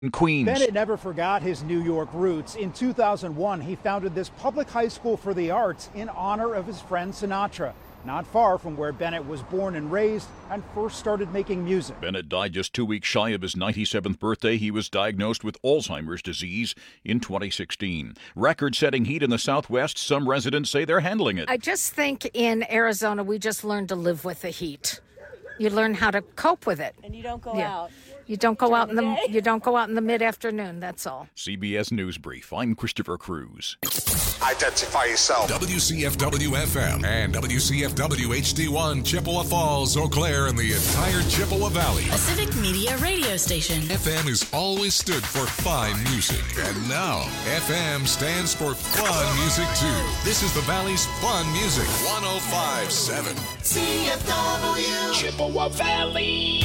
in Queens. Bennett never forgot his New York roots. In 2001, he founded this public high school for the arts in honor of his friend Sinatra. Not far from where Bennett was born and raised and first started making music. Bennett died just 2 weeks shy of his 97th birthday. He was diagnosed with Alzheimer's disease in 2016. Record-setting heat in the Southwest. Some residents say they're handling it. I just think in Arizona, we just learned to live with the heat. You learn how to cope with it. And you don't go out. You don't go out in the mid-afternoon, that's all. CBS News Brief. I'm Christopher Cruz. Identify yourself. WCFW-FM and WCFW-HD1, Chippewa Falls, Eau Claire, and the entire Chippewa Valley. A civic media radio station. FM has always stood for fine music. And now, FM stands for fun music, too. This is the Valley's fun music. 105.7. CFW. Chippewa Valley.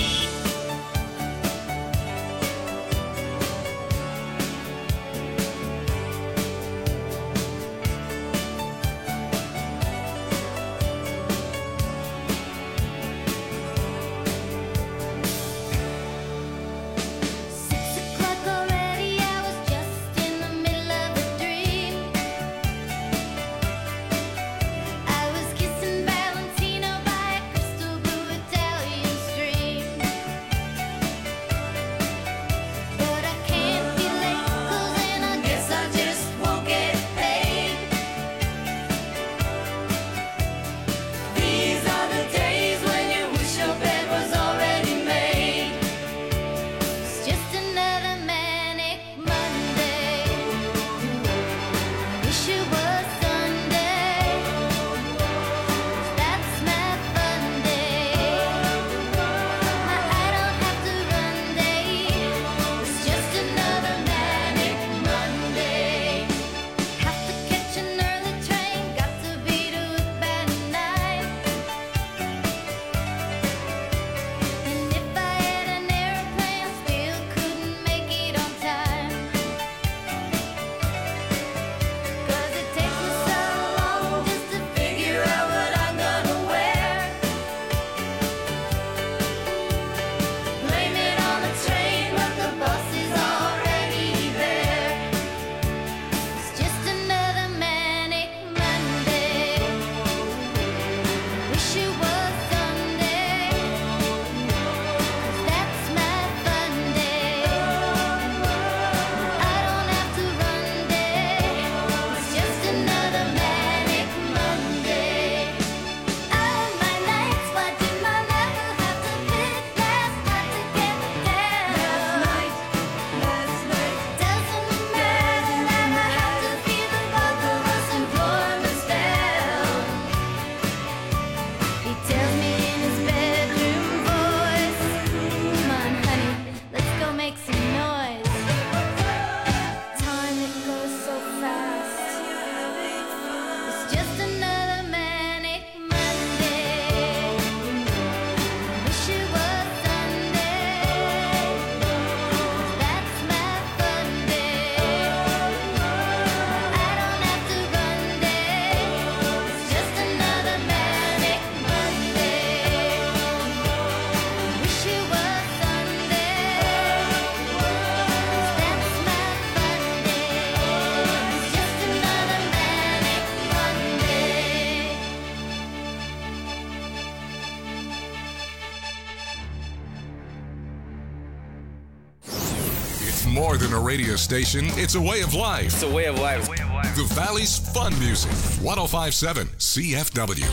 More than a radio station, it's a way of life. It's a way of life. The Valley's fun music. 105.7 CFW.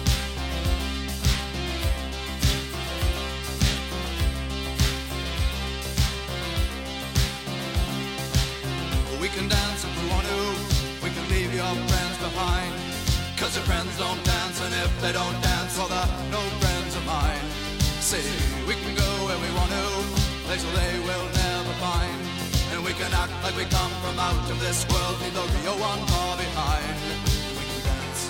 We can dance if we want to. We can leave your friends behind. 'Cause your friends don't dance, and if they don't dance, well, they're no friends of mine. See, we can go where we want to, place where they will never find. And we can act like we come from out of this world, leave the real one far behind. We can dance.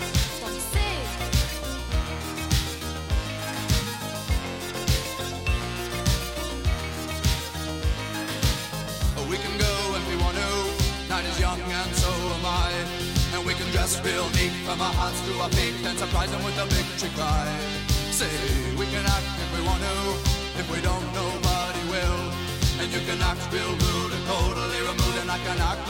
We can go if we want to. Night is young and so am I. And we can dress real neat from our hearts to our feet and surprise them with a victory cry. Say, we can act if we want to. If we don't, nobody will. And you can act real rude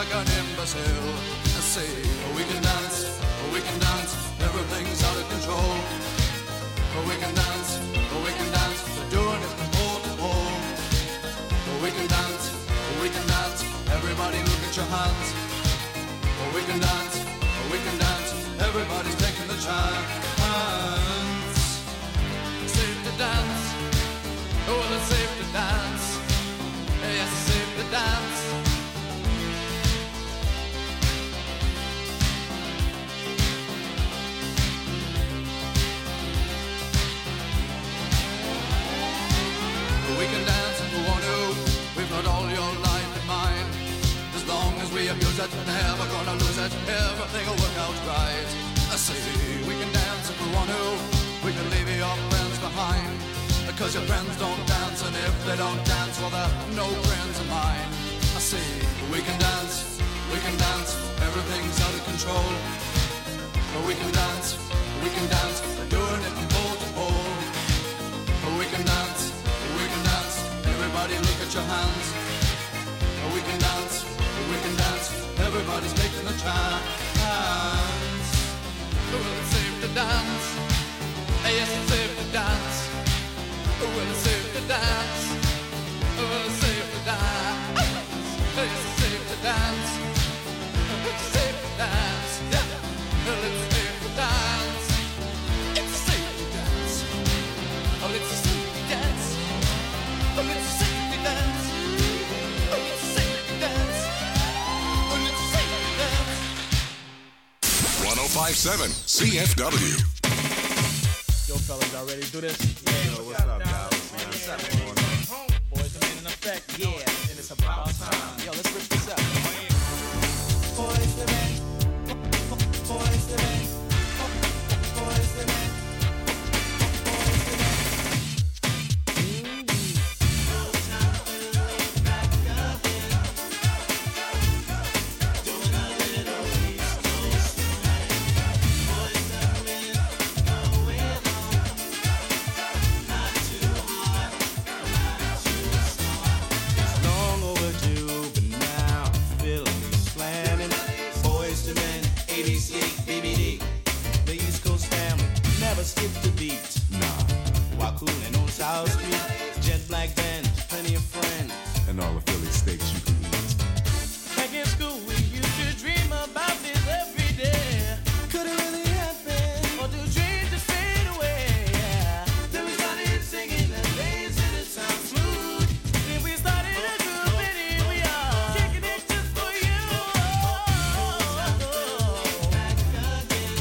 like an imbecile. I say, we can dance, everything's out of control. We can dance, we're doing it from pole to pole. We can dance, everybody look at your hands. We can dance, everybody's taking the chance. Safe to dance, oh, it's safe to dance. Yes, it's safe to dance. We can dance if we want to. We've got all your life in mind. As long as we abuse it, never gonna lose it. Everything will work out right. I say we can dance if we want to. We can leave your friends behind. Because your friends don't dance, and if they don't dance, well, they're no friends of mine. I say we can dance, everything's out of control. But we can dance, we're doing it from pole to pole. But we can dance, everybody look at your hands. But we can dance, everybody's taking the chance. Well, it's safe to dance, yes, it's safe to dance. Well, it's safe to dance. Well, it's safe to dance. It's safe to dance. It's safe to dance. Yeah. Well, it's safe to dance. It's safe to dance. Oh, it's safe to dance. Oh, it's safe to dance. Oh, it's safe to dance. Oh, it's safe to dance. 105.7 CFW. Yo, fellas, y'all ready to do this? Yo, what's up, guys? What's up, boys, I'm in effect. Yeah, and it's about time. Yo, let's rip this up. Boys to men. Boys to men. Boys to men. Skip the beat, nah. While cooling on South Street, jet black band, plenty of friends, and all the Philly steaks you can eat. Back in school, we used to dream about this every day. Could it really happen, or do dreams just fade away? Yeah. Then we started singing and dancing, it sounds smooth. Then we started a group and here we are, kicking it just for you. Back again.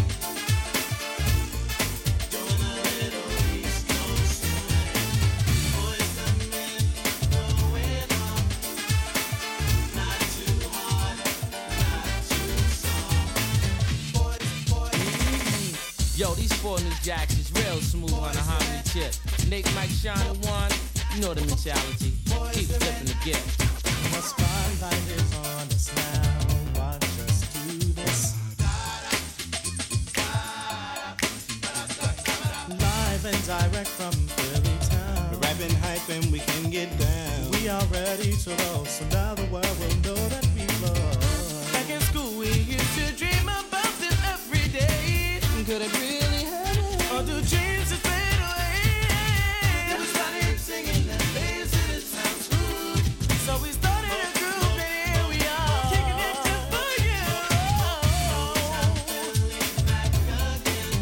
Yo, these 4 new jacks is real smooth on a harmony tip. Nick, Mike, Sean, and Juan, you know the mentality. Keep flipping the gift. The spotlight is on us now. Watch us do this. Live and direct from Philly town. We're rapping hype and we can get down. We are ready to roll, so now the world will know that we love. Back in school, we used to dream about this every day. Could it really happen? Or do dreams just fade away? Then we started singing and dancing, it sounds smooth. So we started a group and here we are, kicking it just for you. Back again.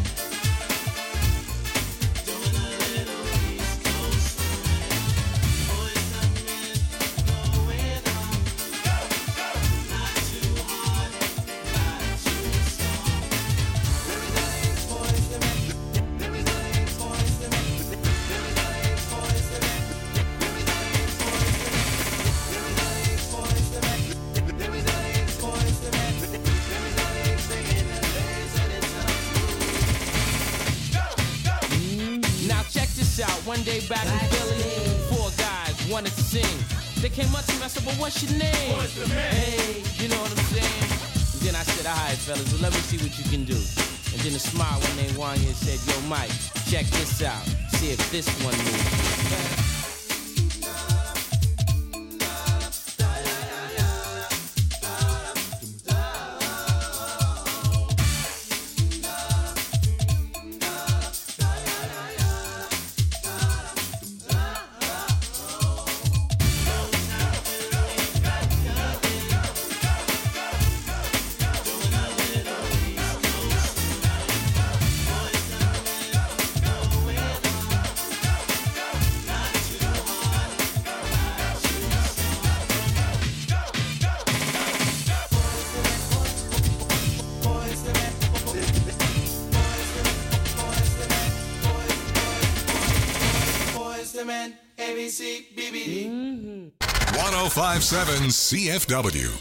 Doing a little East Coast swing. Boys and men going on. Not too hard, not too soft. Now check this out. One day back in Philly, 4 guys wanted to sing. They came up to me, I said, well, what's your name? Hey, you know what I'm saying? And then I said, all right, fellas, well, let me see what you can do. And then a smile one named Wanya said, yo, Mike, check this out. See if this one moves. CBBD. 1057 CFW.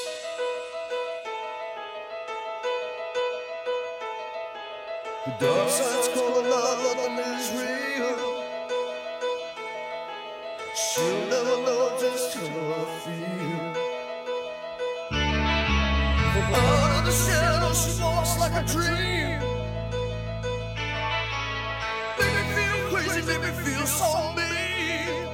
The dark side's calling out, nothing is real. She'll never know just how I feel. From out of the shadows, she walks like a dream. Make me feel crazy, make me feel so mean.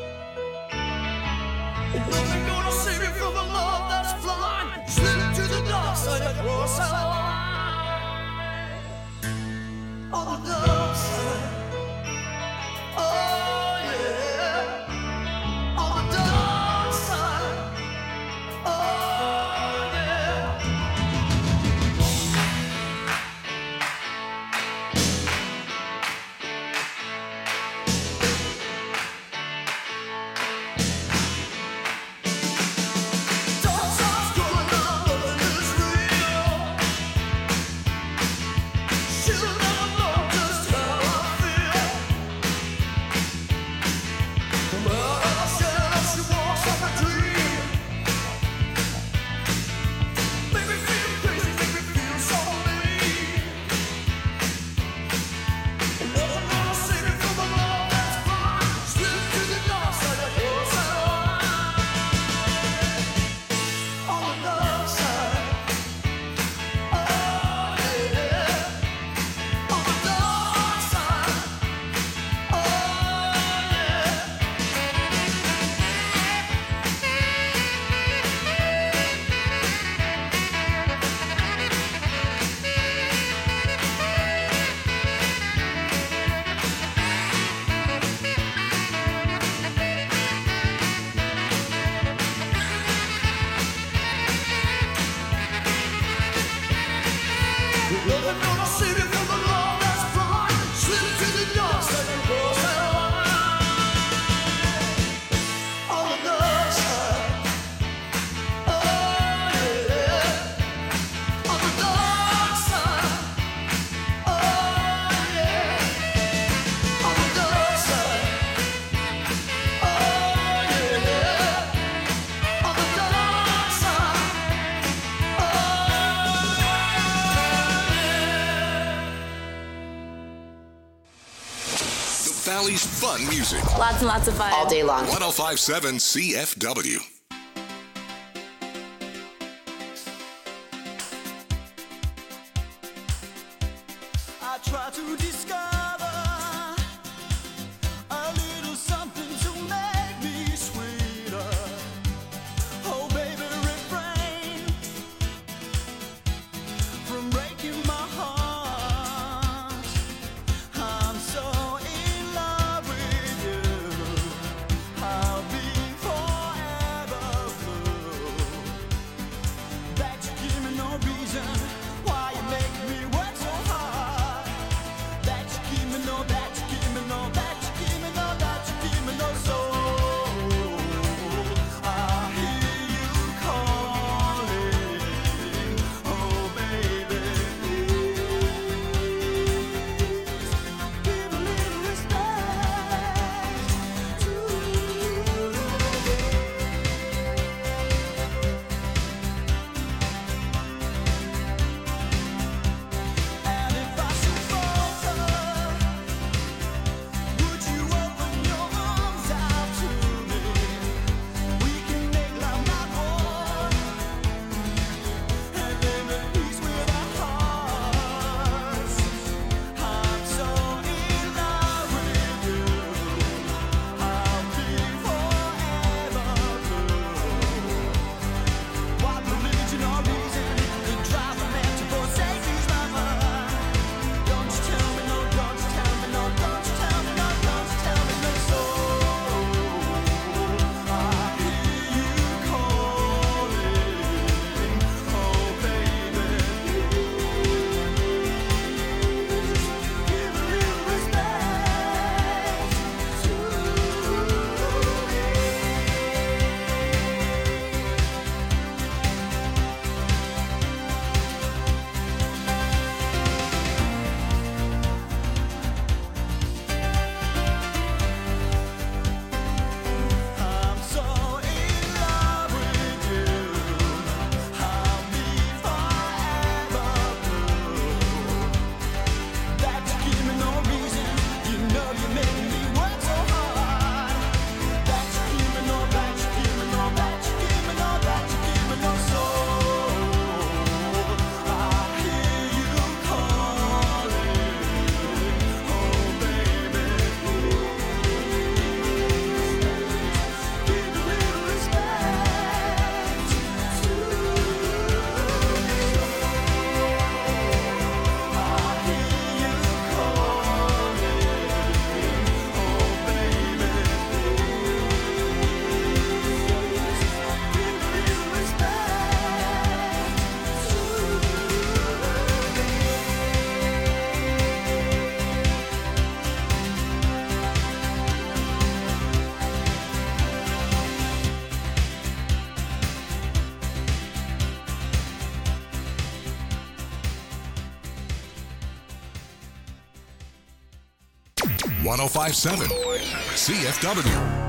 Nothing gonna save me from the love that's blind. Slip to the dark side and cross that line. On the dark side, oh yeah. On the dark side, oh yeah. Dark side's going down, nothing is real. She'll never know just how I feel. From out of the shadows, she walks like a dream. Make me feel crazy, make me feel so mean. And nothing gonna save me from the love that's blind. Slip to the dark side of your side. On the dark side, oh yeah. On the dark side, oh yeah. Nothing gonna save me from the love that's blind. Slip to the dark side and cross that line. On the dark side, oh yeah. On the dark side, oh yeah. On the dark side, oh yeah. On the dark side, oh The Valley's fun music. Lots and lots of fun. All day long. 1057 CFW. I try to discover a little something to make me sweeter. Oh, baby, refrain from breaking my heart. I'm so in love with you. I'll be forever blue. That you give me no reason why you make me work so hard. 105.7 CFW.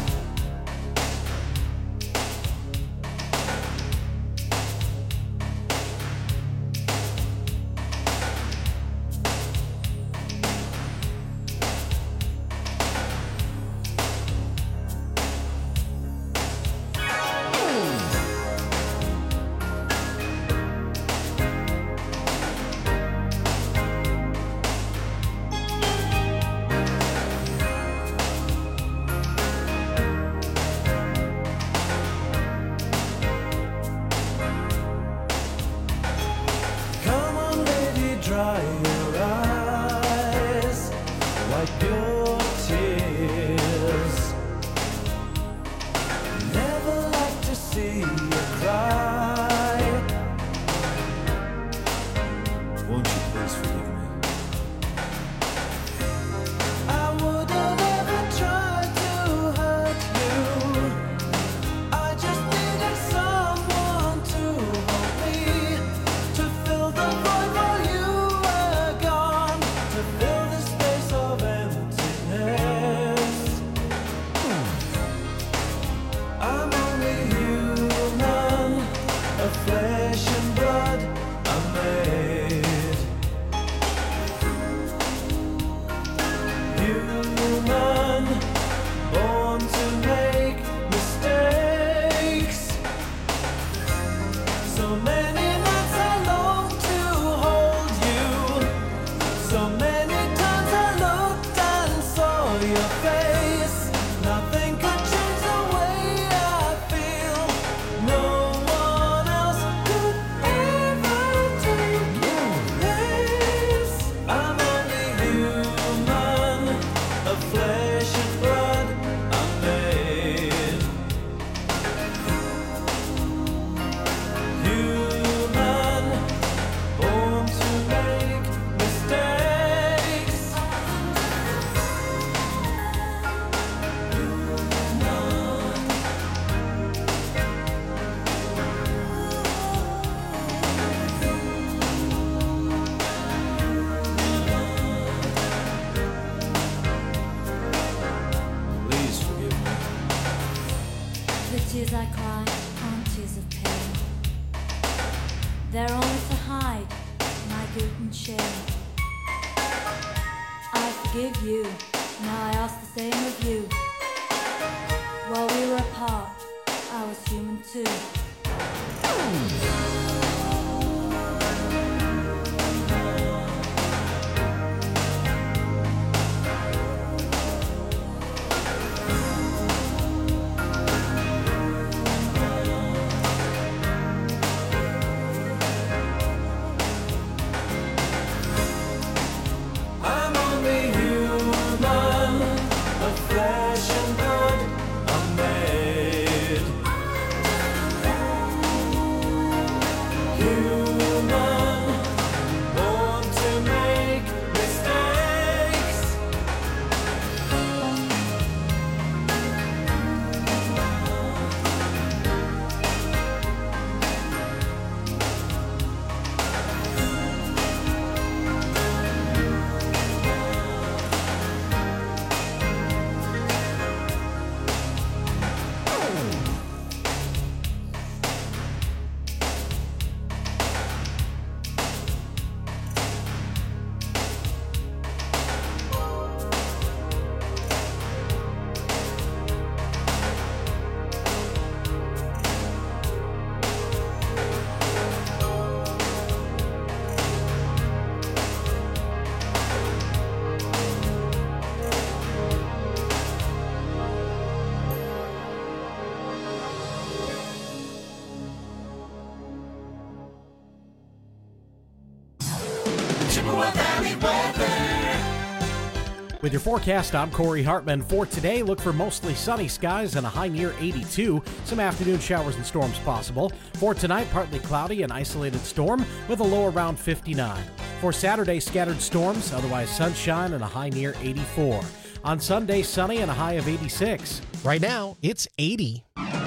With your forecast, I'm Corey Hartman. For today, look for mostly sunny skies and a high near 82. Some afternoon showers and storms possible. For tonight, partly cloudy and isolated storm with a low around 59. For Saturday, scattered storms, otherwise sunshine and a high near 84. On Sunday, sunny and a high of 86. Right now, it's 80.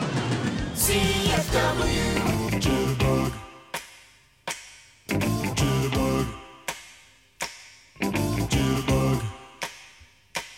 CFW. Jitterbug. Jitterbug. Jitterbug.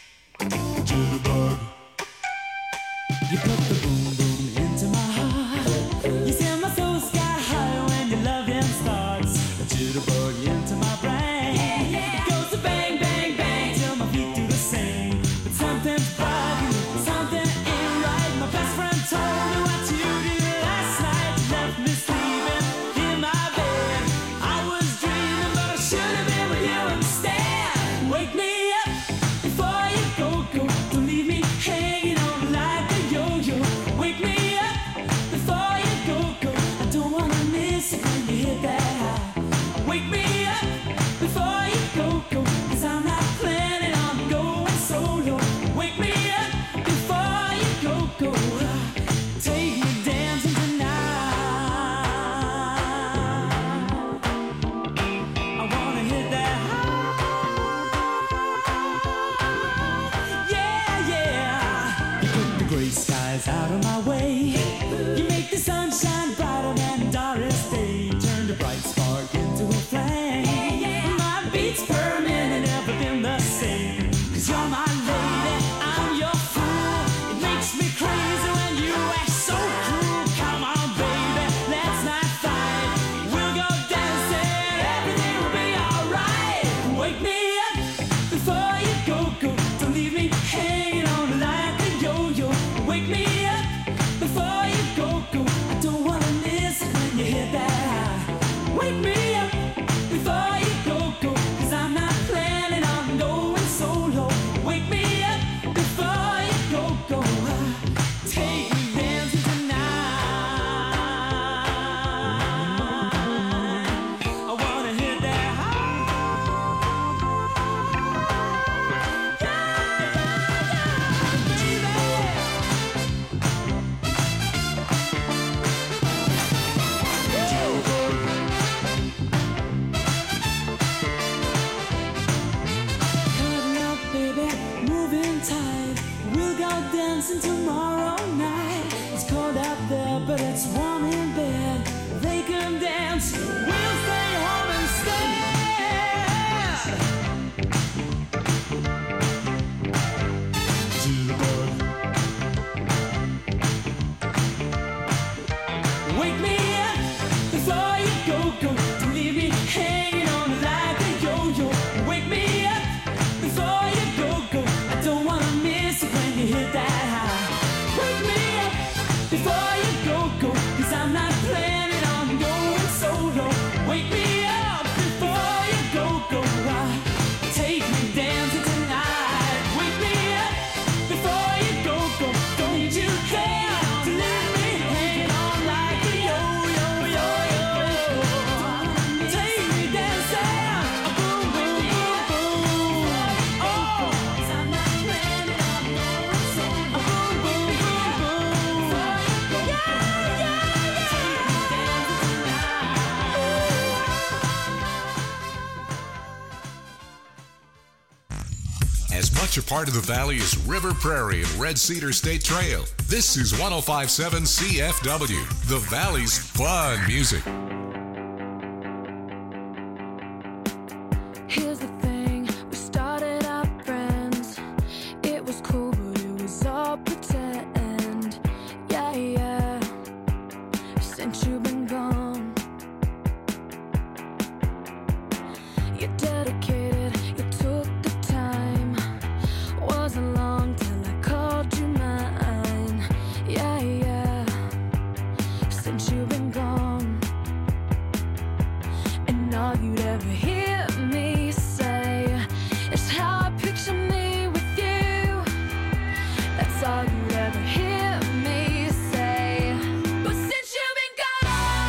it's warm in bed, they can dance. We'll stay home instead. Wake me up before you go. Don't leave me hanging on like a yo-yo. Wake me up before you go. I don't wanna miss it when you hit that high. Wake me up before you go. 'Cause I'm not planning on going solo. Wake me up before you go. Take me dancing tonight. Wake me up before you go. Don't need you there to leave me hanging on like a yo-yo. Take me dancing, boom, boom, boom, boom. Oh, 'cause I'm not planning on going solo. Boom, boom, boom, boom. As much a part of the Valley as River Prairie and Red Cedar State Trail, this is 105.7 CFW, the Valley's fun music. Here's the thing, we started out friends. It was cool, but it was all pretend. Yeah. Since you've been gone, you're dedicated, you took the time. Wasn't long till I called you mine. Yeah. Since you've been gone, and all you'd ever hear me say is how I picture me with you. That's all you'd ever hear me say. But since you've been gone,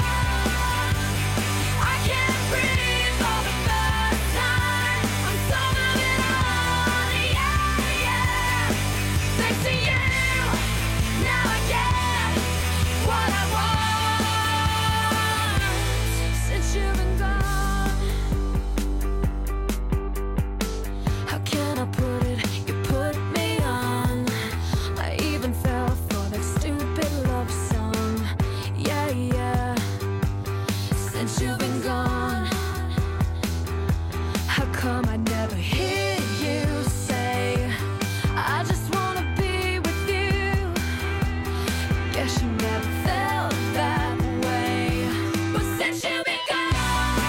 I can't breathe for the first time. I'm so moving on, yeah. Thanks to you, now I get what I want. Since you've been gone, how can I put it? You put me on. I even fell for that stupid love song. Yeah. Since you've been gone, how come I never hear you say, I just wanna be with you? Guess you never felt that way. But since you've been gone,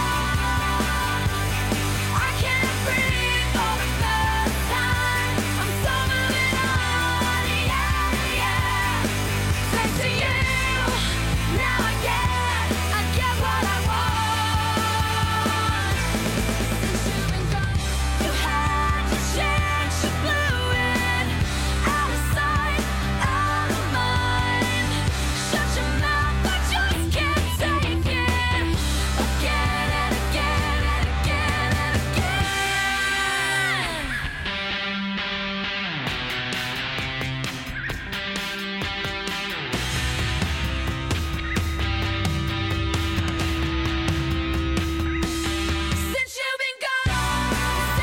I can't breathe for the first time. I'm so moving on, yeah. Thanks to you, now I get what I want. Since you've been gone, you had your chance, you blew it. Out of sight, out of mind. Shut your mouth, I just can't take it. Again and again and again and again. Since you've been gone,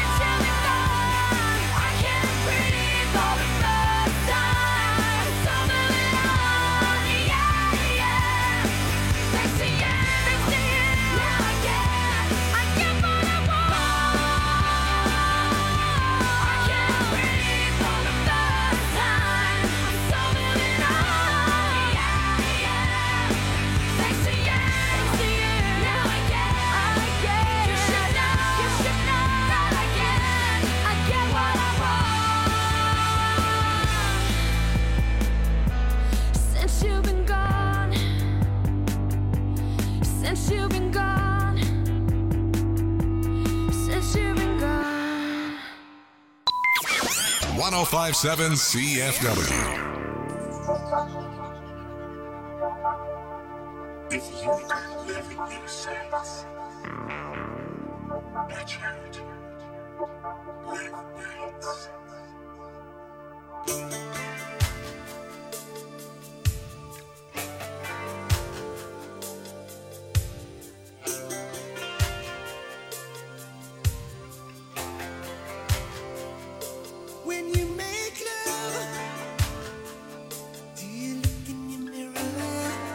I can't breathe for the first time. So moving on, yeah. Thanks to you, now I get what I want. I can't breathe for the first time. I'm so moving on, yeah. Thanks to you, now I get. You should know that I get what I want. Since you've been gone, since you've been gone, since you've been gone. 105.7 CFW. If you could live in your sense, Richard, live nights. When you make love, do you look in your mirror?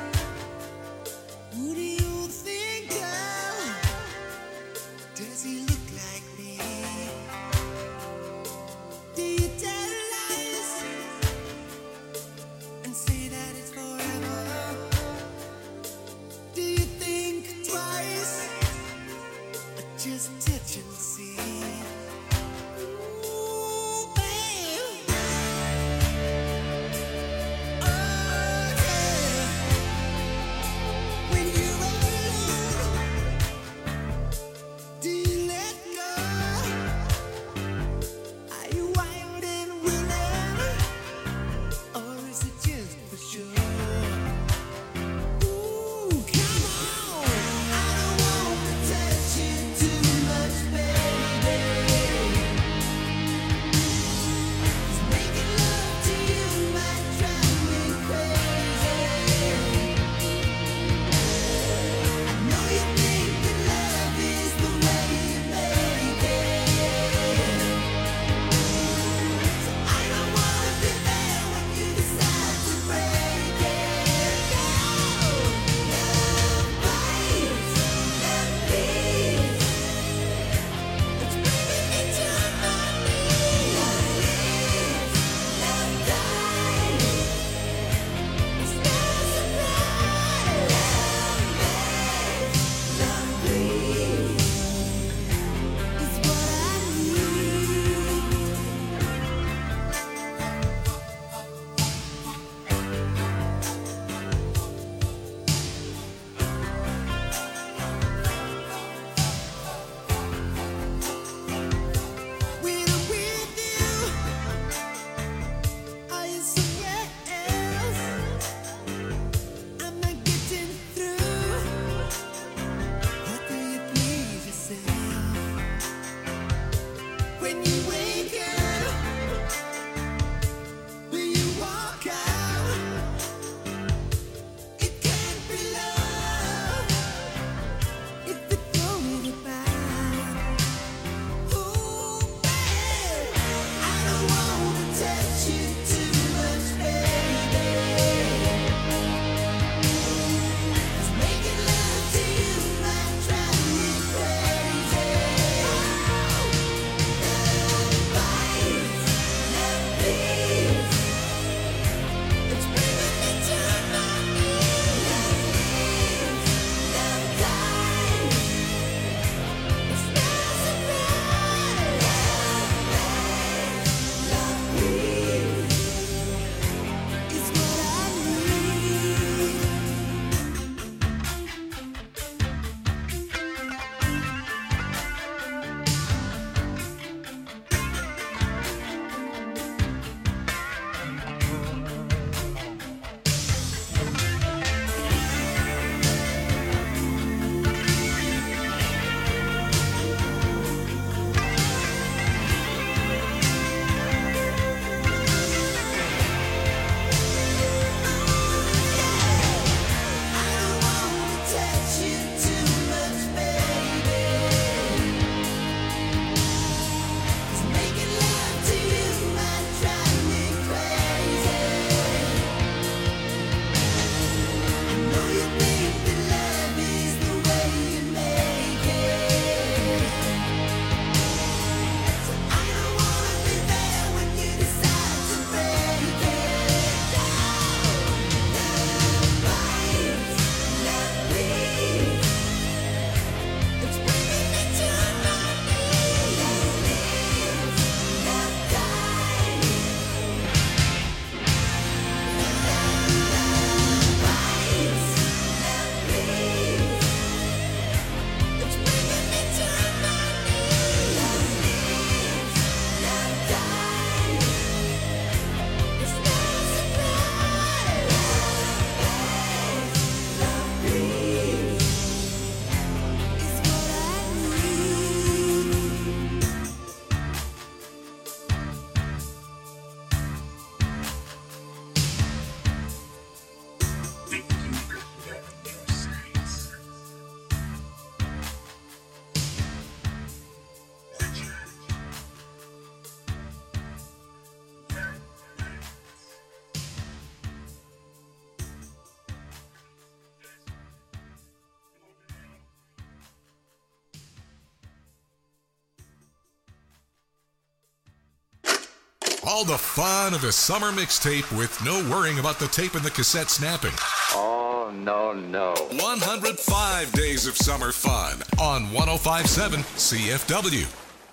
All the fun of the summer mixtape with no worrying about the tape and the cassette snapping. Oh, no. 105 days of summer fun on 105.7 CFW.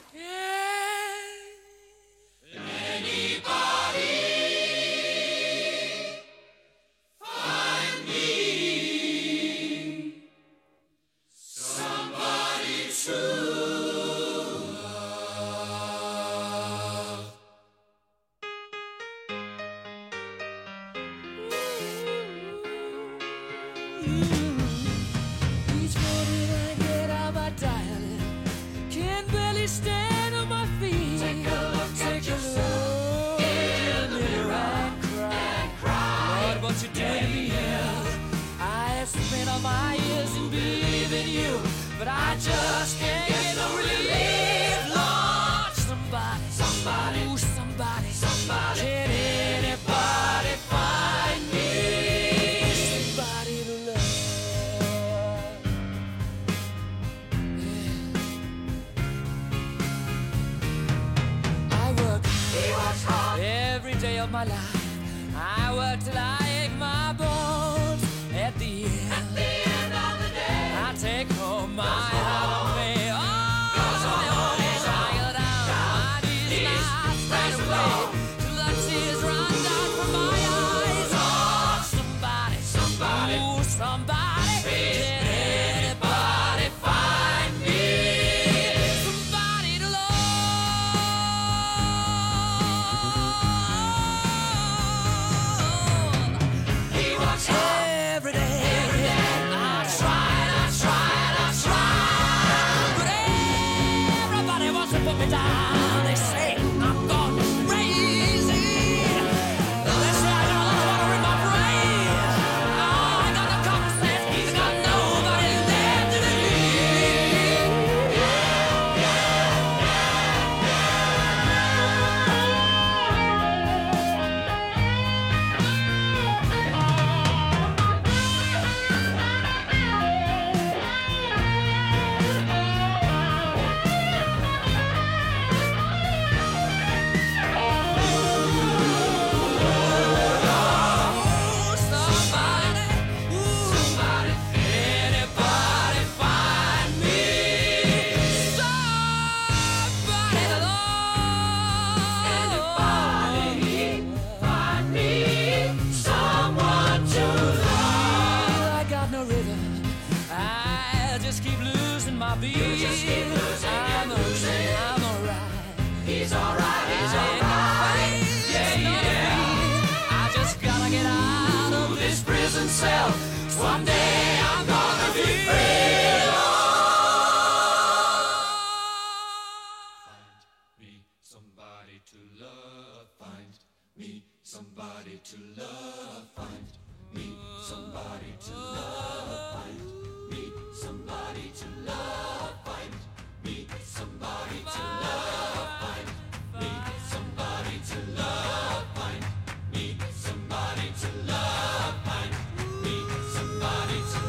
Each morning I get out my diary, can barely stand on my feet. Take a look at yourself in the mirror and cry. Lord, what you doing to me is I have spent all my years in believing you, but I just can't get no relief. Lord, somebody, ooh, somebody, can anybody find me somebody to love? I work every day of my life. I work till I ache my bones. At the end of the day, I take home my heart on me. Oh, I go down my knees and I spread away till the tears run down from my eyes. Oh, somebody, ooh, somebody, can anybody find me somebody to love? He works every day. I tried, but everybody wants to put me down. They say I'm gone crazy. They say I got a lot of water in my brain. I got no common sense. He's got nobody left to somebody, anybody find me somebody to love? Anybody find me someone to love? I got no rhythm. I just keep losing my beat. I'm alright. He's alright. Yeah. I just gotta get out of this prison cell. Someday I'm gonna be free. Find me somebody to love. Find me somebody to love. Find me somebody to love. Find me somebody to love. Find me somebody to love. Find me somebody to love. Find me somebody to love. Find me somebody to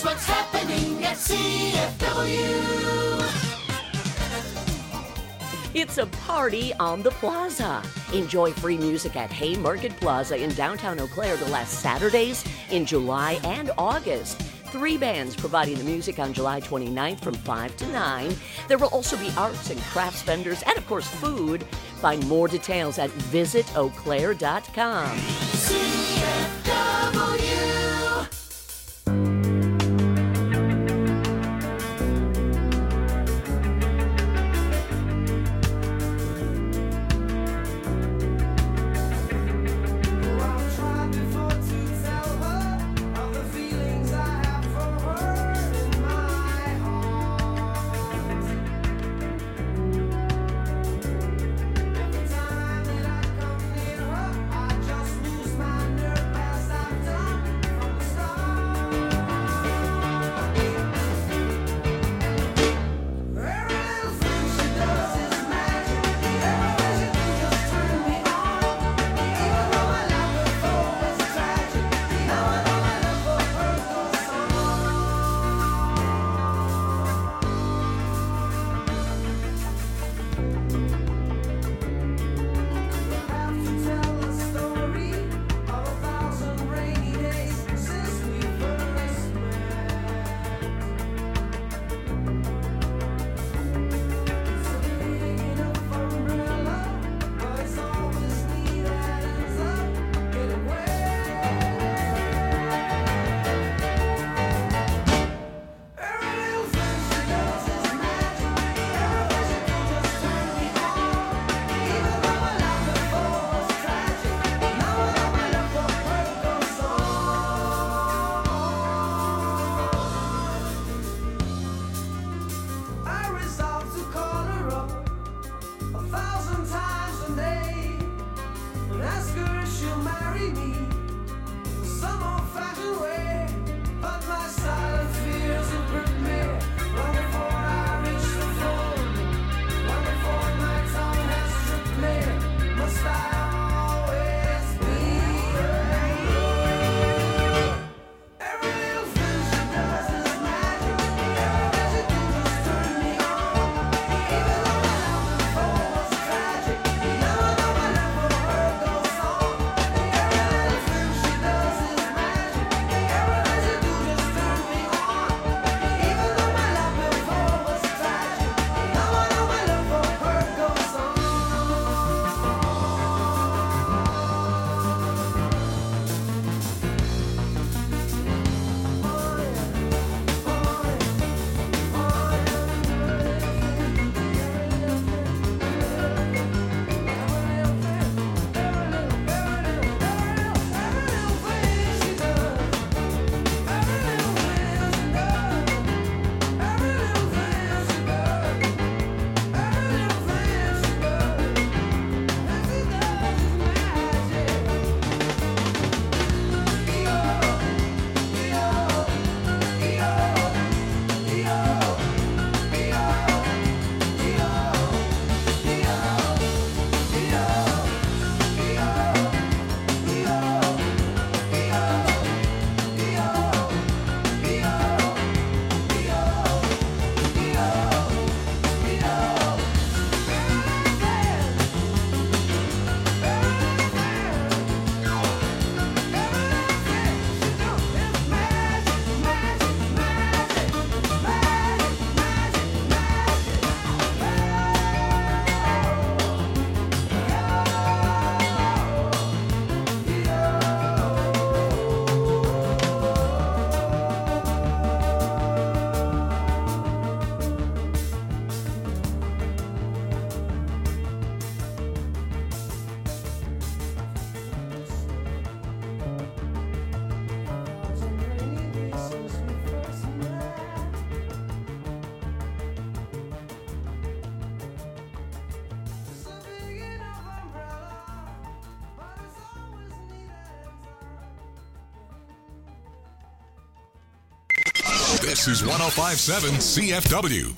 Here's what's happening at CFW. It's a party on the plaza. Enjoy free music at Haymarket Plaza in downtown Eau Claire the last Saturdays in July and August. 3 bands providing the music on July 29th from 5 to 9. There will also be arts and crafts vendors and, of course, food. Find more details at visiteauclaire.com. CFW. This is 105.7 CFW.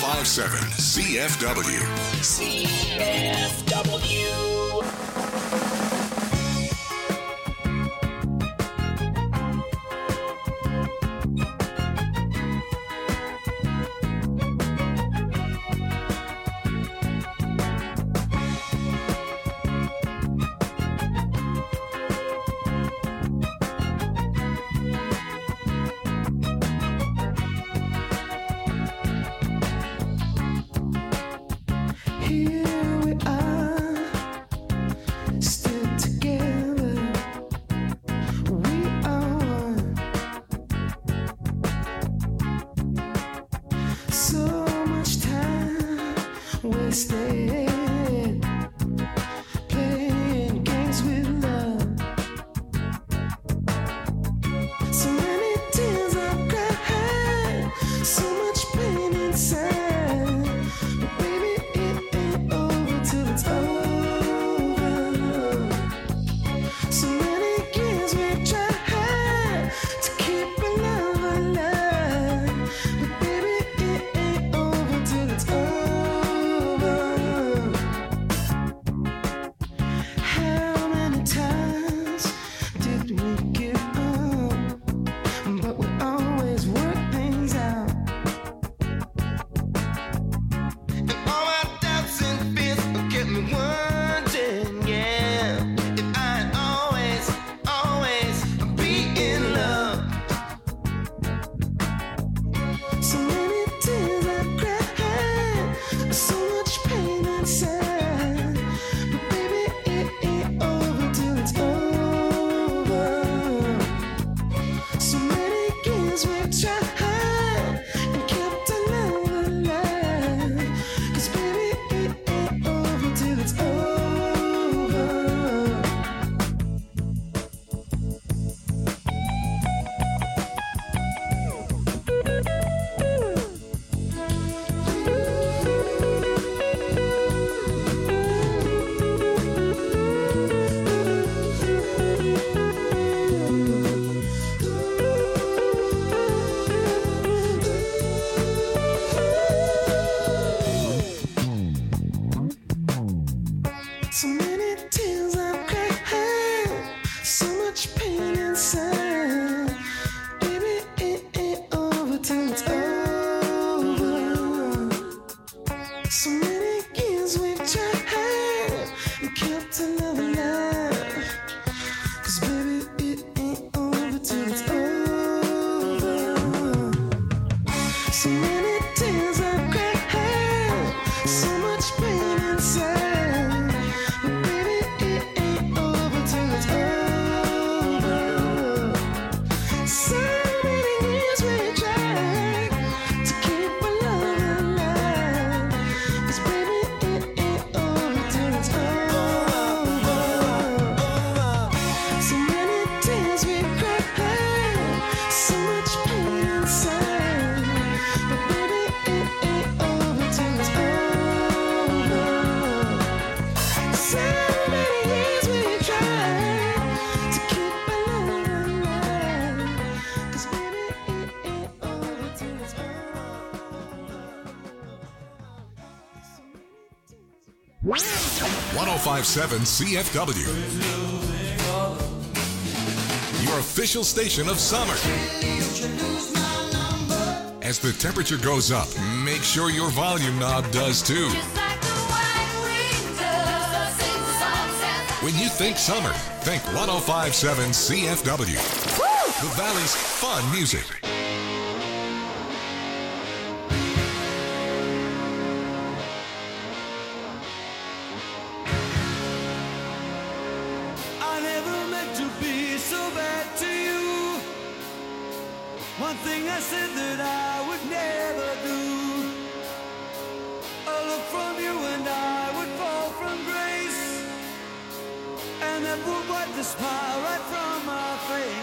1057 CFW. CFW. Here we are, still together. We are one. So much time wasted playing games with love. So many tears I've cried, so much pain inside. But baby, it ain't over till it's over. So many years we tried to keep our love alive. But baby, it ain't over till it's over. How many times did we give up? But we always work things out. And all my doubts and fears kept me wondering, yeah, if I'd always be in love. So many tears I cried, so much pain inside. But baby, it ain't over till it's over. So many years we tried and kept our love alive. 'Cause baby, it ain't over till it's over. So many tears I've cried, so much pain inside. Baby, it ain't over till it's over. So many years we've tried and kept our love alive. 'Cause baby, it ain't over till it's over. So many tears I've cried, so much pain inside. But baby, it ain't over till it's over. So many years we tried to keep our love alive. 'Cause baby, it ain't over till it's over. So many tears we cried, so much pain inside. But baby, it ain't over till it's over. So many years we tried to keep our love alive. 'Cause baby, it ain't over till it's over. 1057 CFW. Your official station of summer. As the temperature goes up, make sure your volume knob does too. When you think summer, think 1057 CFW. The Valley's fun music. I never meant to be so bad to you. One thing I said that I would never do. A look from you and I would fall from grace, and that would wipe the smile right from my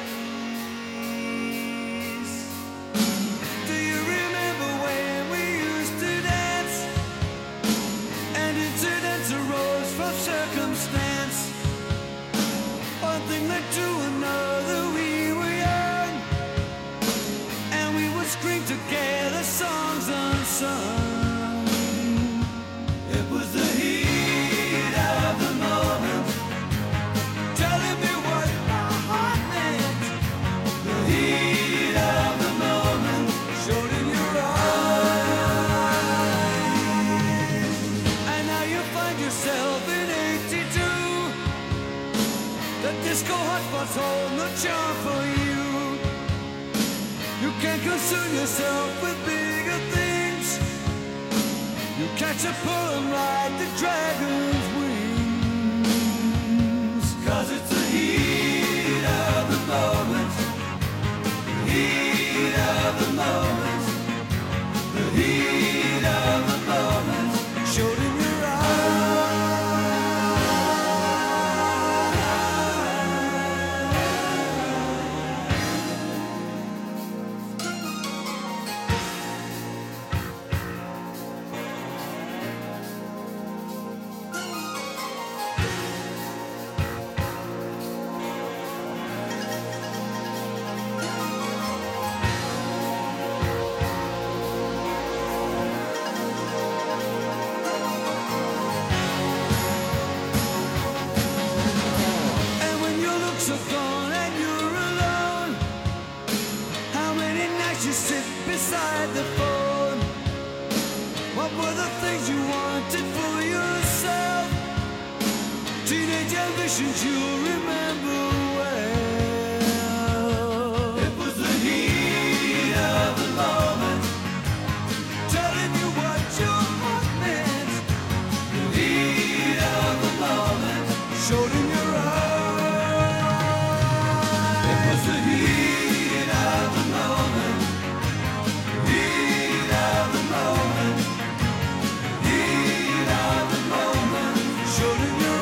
face. Do you remember when we used to dance, and incidents arose from circumstance? One thing led to another, we were young, and we would scream together songs unsung. can't concern yourself with bigger things. You catch a pull and ride the dragon's wings. 'Cause it's the heat of the moment. Heat of the moment. The heat of the moment. Showed in your beside the phone. What were the things you wanted for yourself? Teenage ambitions you remember well. It was the heat of the moment, telling you what your heart meant. The heat of the moment showed in your eyes. It was the heat of the moment. Heat of the moment, heat of the moment, showed in your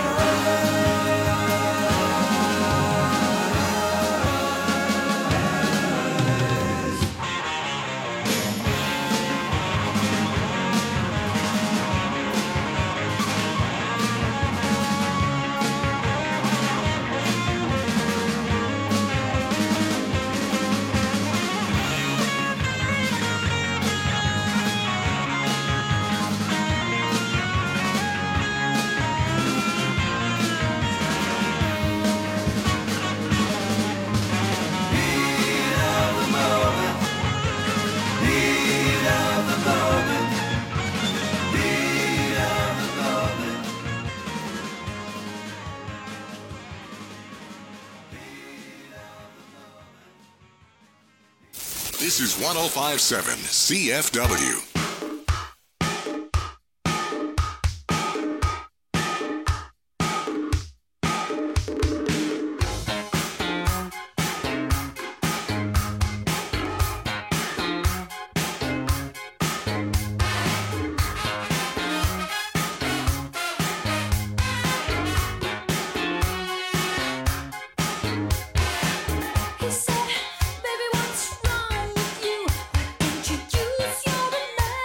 This is 105.7 CFW. He said, baby, what's wrong with you? Why don't you use your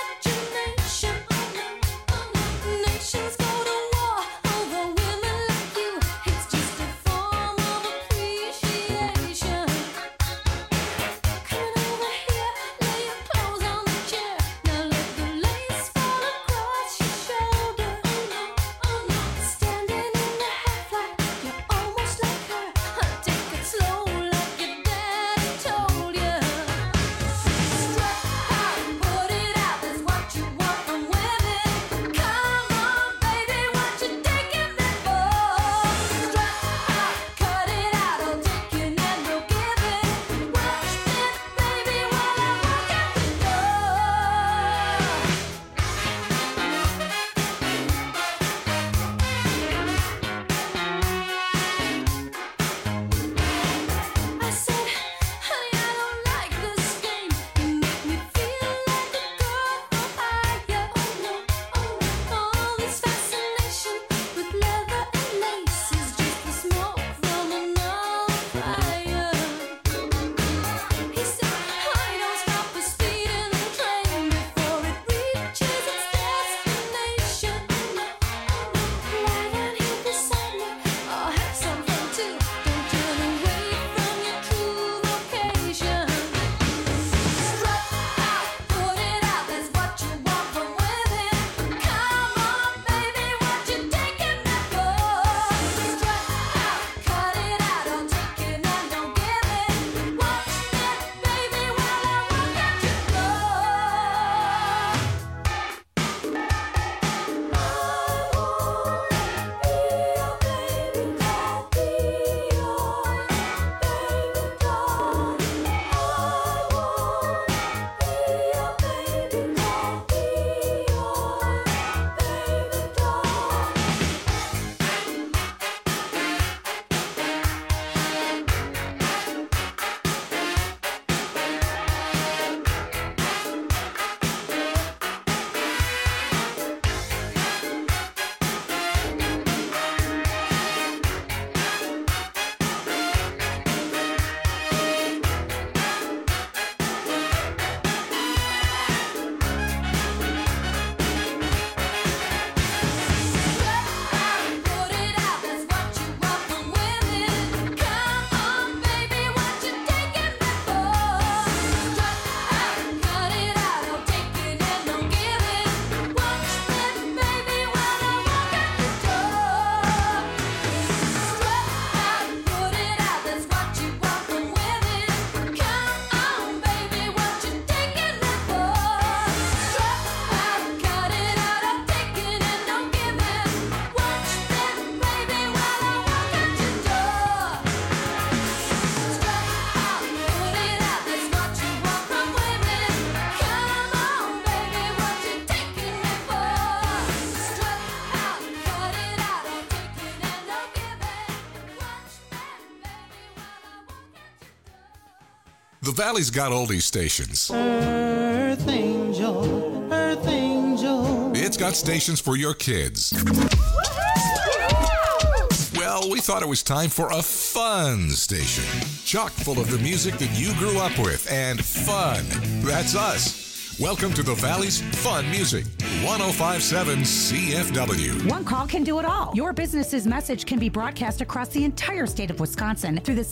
The Valley's got oldies stations. Earth Angel, Earth Angel. It's got stations for your kids. Well, we thought it was time for a fun station. Chock full of the music that you grew up with and fun. That's us. Welcome to the Valley's Fun Music, 105.7 CFW. One call can do it all. Your business's message can be broadcast across the entire state of Wisconsin through the